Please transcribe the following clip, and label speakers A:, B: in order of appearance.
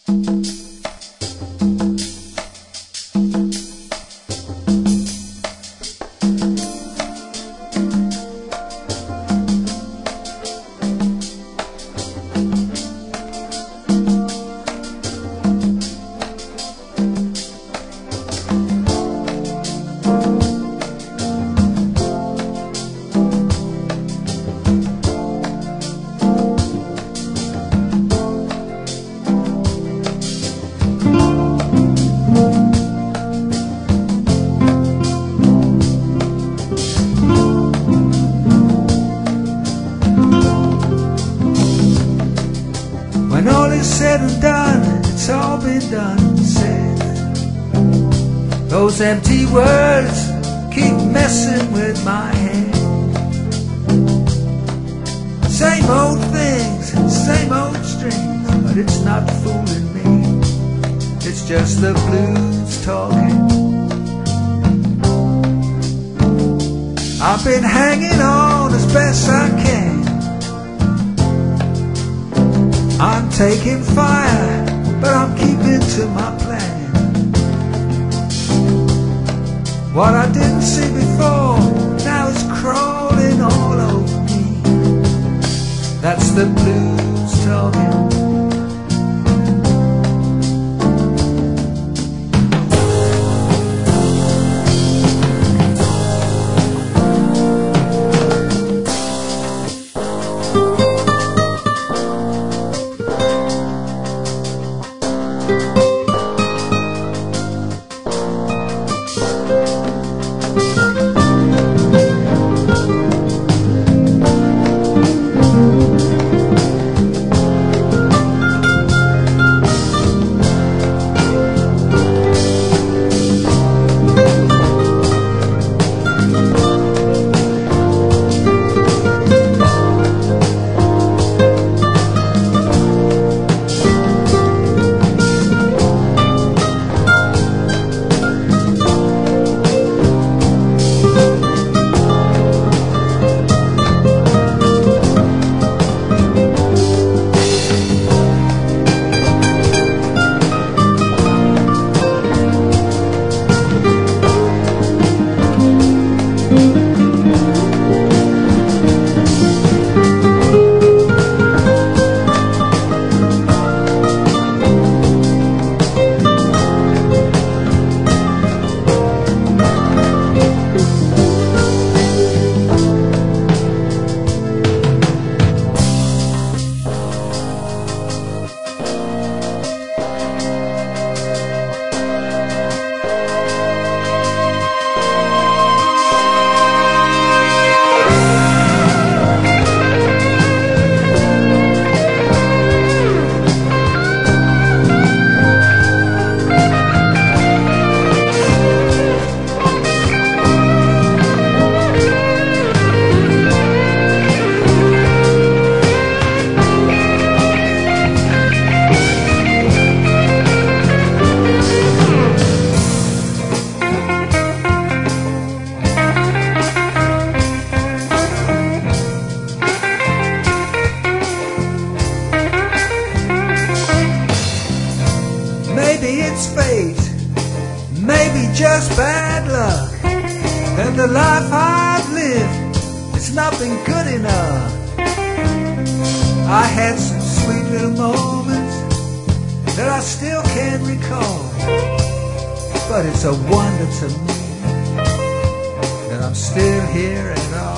A: When all is said and done, it's all been done and said. Those empty words keep messing with my head. Same old things, same old strings, but it's not fooling me. It's just the blues talking. I've been hanging on as best I can. I'm taking fire, but I'm keeping to my plan. What I didn't see before, now is crawling all over me. That's the blues talking. Maybe it's fate, maybe just bad luck, and the life I've lived, it's not been good enough. I had some sweet little moments that I still can't recall, but it's a wonder to me that I'm still here at all.